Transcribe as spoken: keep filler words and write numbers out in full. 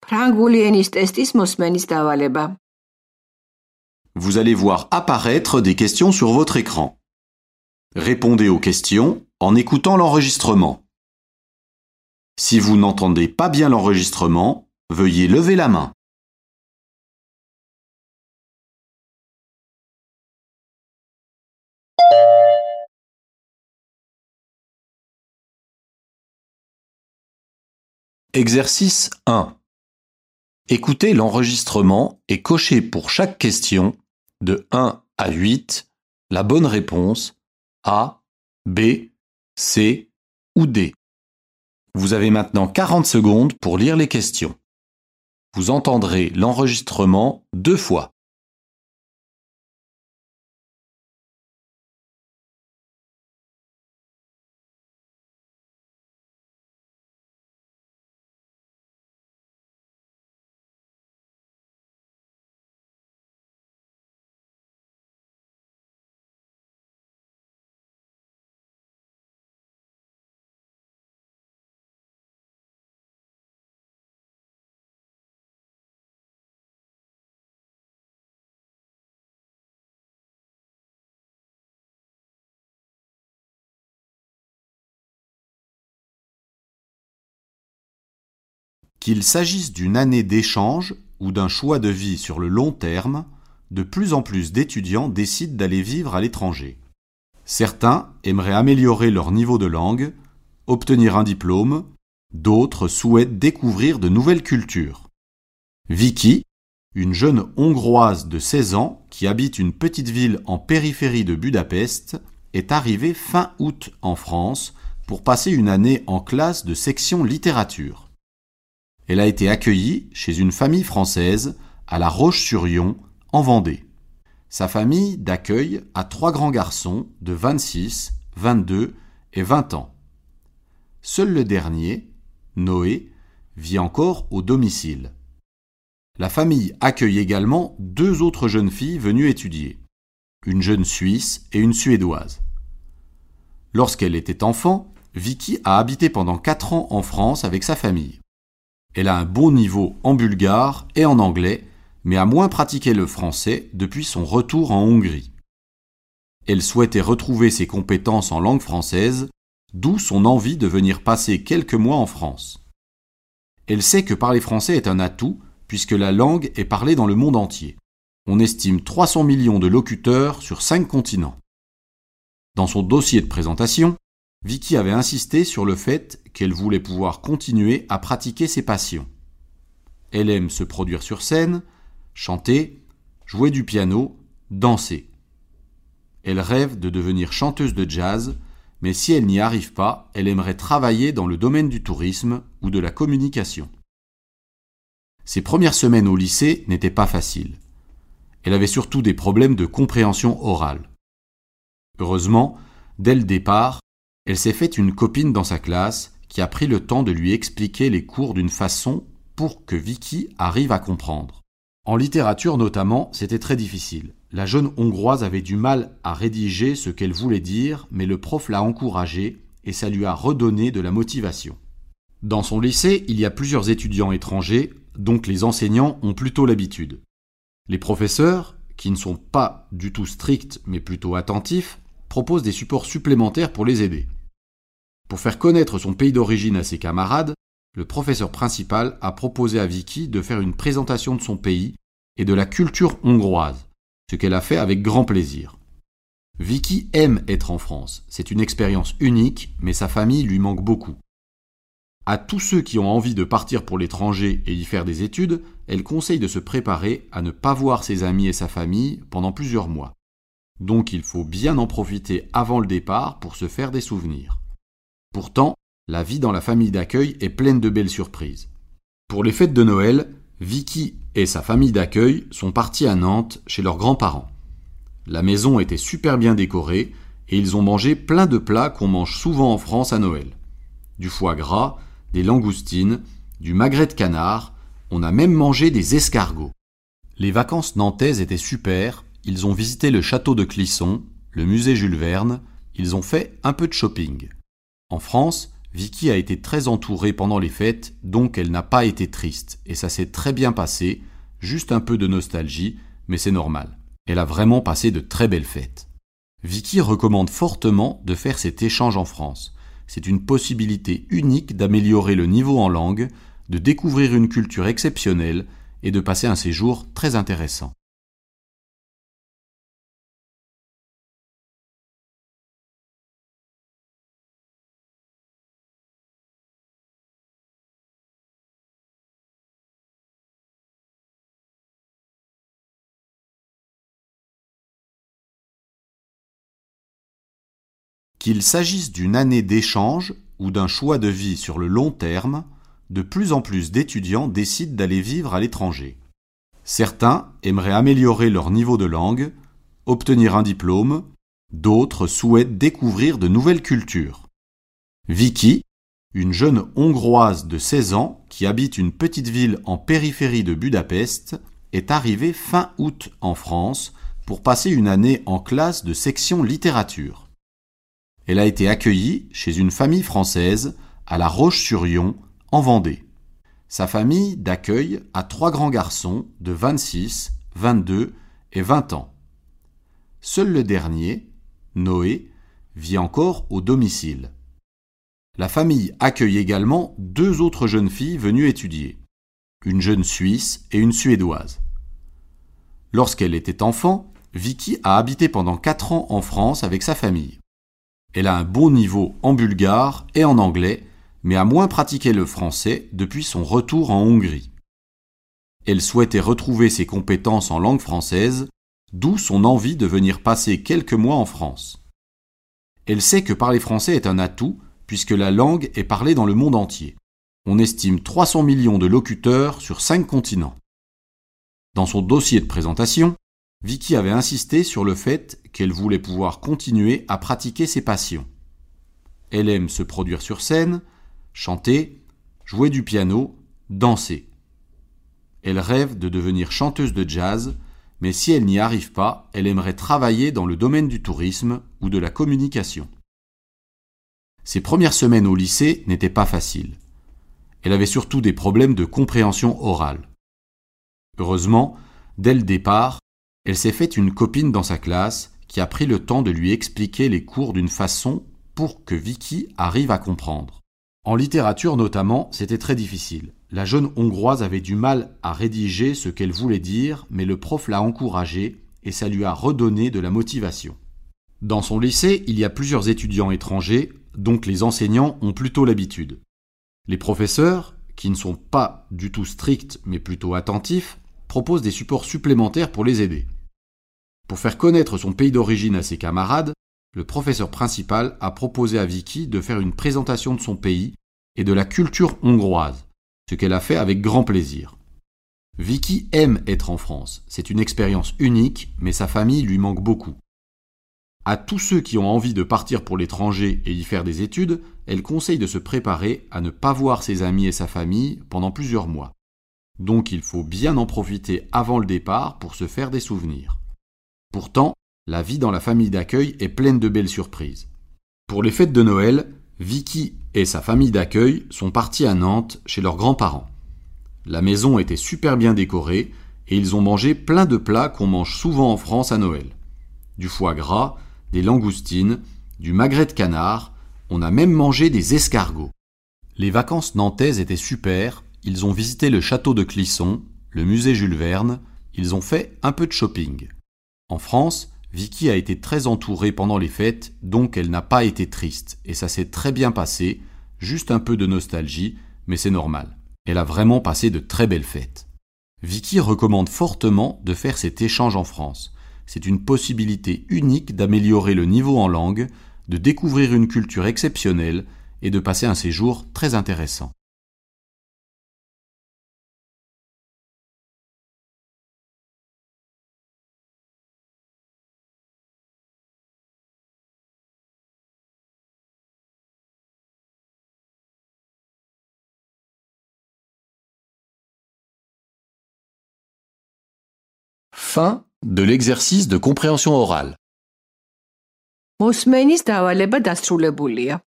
ფრანგული ენის ტესტის მოსმენის დავალება. Vous allez voir apparaître des questions sur votre écran. Répondez aux questions en écoutant l'enregistrement. Si vous n'entendez pas bien l'enregistrement, veuillez lever la main. Exercice un. Écoutez l'enregistrement et cochez pour chaque question, de un à huit, la bonne réponse A, B, C ou D. Vous avez maintenant quarante secondes pour lire les questions. Vous entendrez l'enregistrement deux fois. Qu'il s'agisse d'une année d'échange ou d'un choix de vie sur le long terme, de plus en plus d'étudiants décident d'aller vivre à l'étranger. Certains aimeraient améliorer leur niveau de langue, obtenir un diplôme, d'autres souhaitent découvrir de nouvelles cultures. Vicky, une jeune Hongroise de seize ans qui habite une petite ville en périphérie de Budapest, est arrivée fin août en France pour passer une année en classe de section littérature. Elle a été accueillie chez une famille française à La Roche-sur-Yon, en Vendée. Sa famille d'accueil a trois grands garçons de vingt-six, vingt-deux et vingt ans. Seul le dernier, Noé, vit encore au domicile. La famille accueille également deux autres jeunes filles venues étudier, une jeune Suisse et une Suédoise. Lorsqu'elle était enfant, Vicky a habité pendant quatre ans en France avec sa famille. Elle a un bon niveau en bulgare et en anglais, mais a moins pratiqué le français depuis son retour en Hongrie. Elle souhaitait retrouver ses compétences en langue française, d'où son envie de venir passer quelques mois en France. Elle sait que parler français est un atout, puisque la langue est parlée dans le monde entier. On estime trois cents millions de locuteurs sur cinq continents. Dans son dossier de présentation, Vicky avait insisté sur le fait qu'elle voulait pouvoir continuer à pratiquer ses passions. Elle aime se produire sur scène, chanter, jouer du piano, danser. Elle rêve de devenir chanteuse de jazz, mais si elle n'y arrive pas, elle aimerait travailler dans le domaine du tourisme ou de la communication. Ses premières semaines au lycée n'étaient pas faciles. Elle avait surtout des problèmes de compréhension orale. Heureusement, dès le départ, elle s'est faite une copine dans sa classe qui a pris le temps de lui expliquer les cours d'une façon pour que Vicky arrive à comprendre. En littérature notamment, c'était très difficile. La jeune Hongroise avait du mal à rédiger ce qu'elle voulait dire, mais le prof l'a encouragée et ça lui a redonné de la motivation. Dans son lycée, il y a plusieurs étudiants étrangers, donc les enseignants ont plutôt l'habitude. Les professeurs, qui ne sont pas du tout stricts mais plutôt attentifs, proposent des supports supplémentaires pour les aider. Pour faire connaître son pays d'origine à ses camarades, le professeur principal a proposé à Vicky de faire une présentation de son pays et de la culture hongroise, ce qu'elle a fait avec grand plaisir. Vicky aime être en France, c'est une expérience unique, mais sa famille lui manque beaucoup. À tous ceux qui ont envie de partir pour l'étranger et y faire des études, elle conseille de se préparer à ne pas voir ses amis et sa famille pendant plusieurs mois. Donc il faut bien en profiter avant le départ pour se faire des souvenirs. Pourtant, la vie dans la famille d'accueil est pleine de belles surprises. Pour les fêtes de Noël, Vicky et sa famille d'accueil sont partis à Nantes chez leurs grands-parents. La maison était super bien décorée et ils ont mangé plein de plats qu'on mange souvent en France à Noël. Du foie gras, des langoustines, du magret de canard, on a même mangé des escargots. Les vacances nantaises étaient super, ils ont visité le château de Clisson, le musée Jules Verne, ils ont fait un peu de shopping. En France, Vicky a été très entourée pendant les fêtes, donc elle n'a pas été triste, et ça s'est très bien passé, juste un peu de nostalgie, mais c'est normal. Elle a vraiment passé de très belles fêtes. Vicky recommande fortement de faire cet échange en France. C'est une possibilité unique d'améliorer le niveau en langue, de découvrir une culture exceptionnelle et de passer un séjour très intéressant. Qu'il s'agisse d'une année d'échange ou d'un choix de vie sur le long terme, de plus en plus d'étudiants décident d'aller vivre à l'étranger. Certains aimeraient améliorer leur niveau de langue, obtenir un diplôme, d'autres souhaitent découvrir de nouvelles cultures. Vicky, une jeune Hongroise de seize ans qui habite une petite ville en périphérie de Budapest, est arrivée fin août en France pour passer une année en classe de section littérature. Elle a été accueillie chez une famille française à La Roche-sur-Yon, en Vendée. Sa famille d'accueil a trois grands garçons de vingt-six, vingt-deux et vingt ans. Seul le dernier, Noé, vit encore au domicile. La famille accueille également deux autres jeunes filles venues étudier, une jeune Suisse et une Suédoise. Lorsqu'elle était enfant, Vicky a habité pendant quatre ans en France avec sa famille. Elle a un bon niveau en bulgare et en anglais, mais a moins pratiqué le français depuis son retour en Hongrie. Elle souhaitait retrouver ses compétences en langue française, d'où son envie de venir passer quelques mois en France. Elle sait que parler français est un atout, puisque la langue est parlée dans le monde entier. On estime trois cents millions de locuteurs sur cinq continents. Dans son dossier de présentation, Vicky avait insisté sur le fait qu'elle voulait pouvoir continuer à pratiquer ses passions. Elle aime se produire sur scène, chanter, jouer du piano, danser. Elle rêve de devenir chanteuse de jazz, mais si elle n'y arrive pas, elle aimerait travailler dans le domaine du tourisme ou de la communication. Ses premières semaines au lycée n'étaient pas faciles. Elle avait surtout des problèmes de compréhension orale. Heureusement, dès le départ, elle s'est faite une copine dans sa classe qui a pris le temps de lui expliquer les cours d'une façon pour que Vicky arrive à comprendre. En littérature notamment, c'était très difficile. La jeune Hongroise avait du mal à rédiger ce qu'elle voulait dire, mais le prof l'a encouragée et ça lui a redonné de la motivation. Dans son lycée, il y a plusieurs étudiants étrangers, donc les enseignants ont plutôt l'habitude. Les professeurs, qui ne sont pas du tout stricts mais plutôt attentifs, proposent des supports supplémentaires pour les aider. Pour faire connaître son pays d'origine à ses camarades, le professeur principal a proposé à Vicky de faire une présentation de son pays et de la culture hongroise, ce qu'elle a fait avec grand plaisir. Vicky aime être en France, c'est une expérience unique, mais sa famille lui manque beaucoup. À tous ceux qui ont envie de partir pour l'étranger et y faire des études, elle conseille de se préparer à ne pas voir ses amis et sa famille pendant plusieurs mois. Donc il faut bien en profiter avant le départ pour se faire des souvenirs. Pourtant, la vie dans la famille d'accueil est pleine de belles surprises. Pour les fêtes de Noël, Vicky et sa famille d'accueil sont partis à Nantes chez leurs grands-parents. La maison était super bien décorée et ils ont mangé plein de plats qu'on mange souvent en France à Noël. Du foie gras, des langoustines, du magret de canard, on a même mangé des escargots. Les vacances nantaises étaient super, ils ont visité le château de Clisson, le musée Jules Verne, ils ont fait un peu de shopping. En France, Vicky a été très entourée pendant les fêtes, donc elle n'a pas été triste, et ça s'est très bien passé, juste un peu de nostalgie, mais c'est normal. Elle a vraiment passé de très belles fêtes. Vicky recommande fortement de faire cet échange en France. C'est une possibilité unique d'améliorer le niveau en langue, de découvrir une culture exceptionnelle et de passer un séjour très intéressant. Fin de l'exercice de compréhension orale. მოსმენის დავალება დასრულებულია.